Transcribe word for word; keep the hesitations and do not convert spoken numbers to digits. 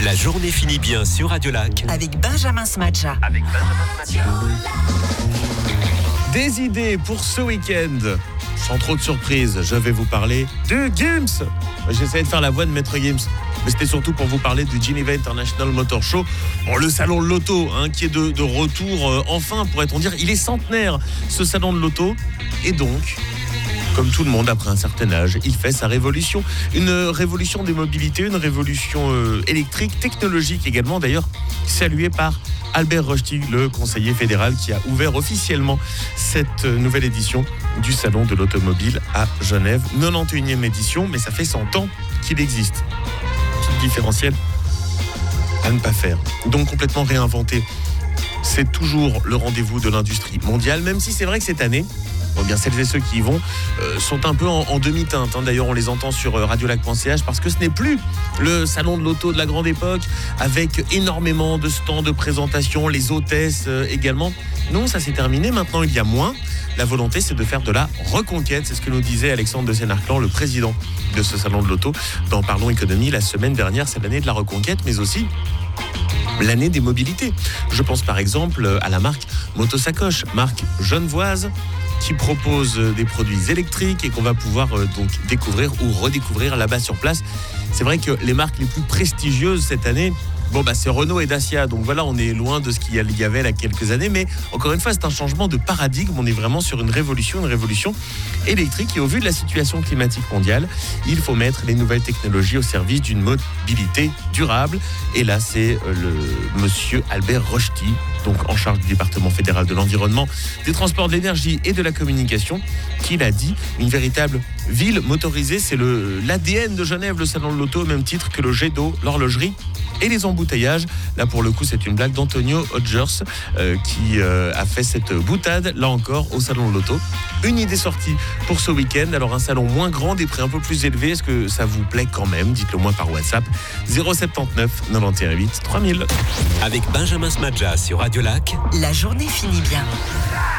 La journée finit bien sur Radio Lac. Avec Benjamin Smadja. Avec Benjamin Smadja. Des idées pour ce week-end. Sans trop de surprise, je vais vous parler de Gims. J'essayais de faire la voix de Maître Gims, mais c'était surtout pour vous parler du Geneva International Motor Show. Bon, le salon de l'auto, hein, qui est de, de retour, euh, enfin, pourrait-on dire. Il est centenaire, ce salon de l'auto. Et donc, comme tout le monde, après un certain âge, il fait sa révolution. Une révolution des mobilités, une révolution euh, électrique, technologique également, d'ailleurs, saluée par Albert Rochety, le conseiller fédéral qui a ouvert officiellement cette nouvelle édition du Salon de l'Automobile à Genève. quatre-vingt-onze e édition, mais ça fait cent ans qu'il existe. Petit différentiel à ne pas faire. Donc complètement réinventé. C'est toujours le rendez-vous de l'industrie mondiale, même si c'est vrai que cette année, bon bien, celles et ceux qui y vont euh, sont un peu en, en demi-teinte. Hein. D'ailleurs, on les entend sur euh, radiolac point c h parce que ce n'est plus le salon de l'auto de la grande époque avec énormément de stands de présentation, les hôtesses euh, également. Non, ça s'est terminé. Maintenant, il y a moins. La volonté, c'est de faire de la reconquête. C'est ce que nous disait Alexandre de Sénarclan, le président de ce salon de l'auto, dans Parlons Économie la semaine dernière. C'est l'année de la reconquête, mais aussi l'année des mobilités. Je pense par exemple à la marque Motosacoche, marque genevoise, qui propose des produits électriques et qu'on va pouvoir euh, donc découvrir ou redécouvrir là-bas sur place. C'est vrai que les marques les plus prestigieuses cette année, bon bah c'est Renault et Dacia, donc voilà, on est loin de ce qu'il y avait là quelques années, mais encore une fois, c'est un changement de paradigme. On est vraiment sur une révolution, une révolution électrique, et au vu de la situation climatique mondiale, il faut mettre les nouvelles technologies au service d'une mobilité durable. Et là, c'est le monsieur Albert Rochety, donc en charge du département fédéral de l'environnement, des transports, de l'énergie et de la communication, qui l'a dit. Une véritable ville motorisée, c'est le l'A D N de Genève, le salon de l'auto, au même titre que le jet d'eau, l'horlogerie et les embouteillages. Là, pour le coup, c'est une blague d'Antonio Hodgers euh, qui euh, a fait cette boutade, là encore, au salon de l'auto. Une idée sortie pour ce week-end. Alors, un salon moins grand, des prix un peu plus élevés. Est-ce que ça vous plaît quand même? Dites-le moi par WhatsApp. zéro sept neuf neuf un huit trois mille. Avec Benjamin Smadja sur Radio Lac. La journée finit bien.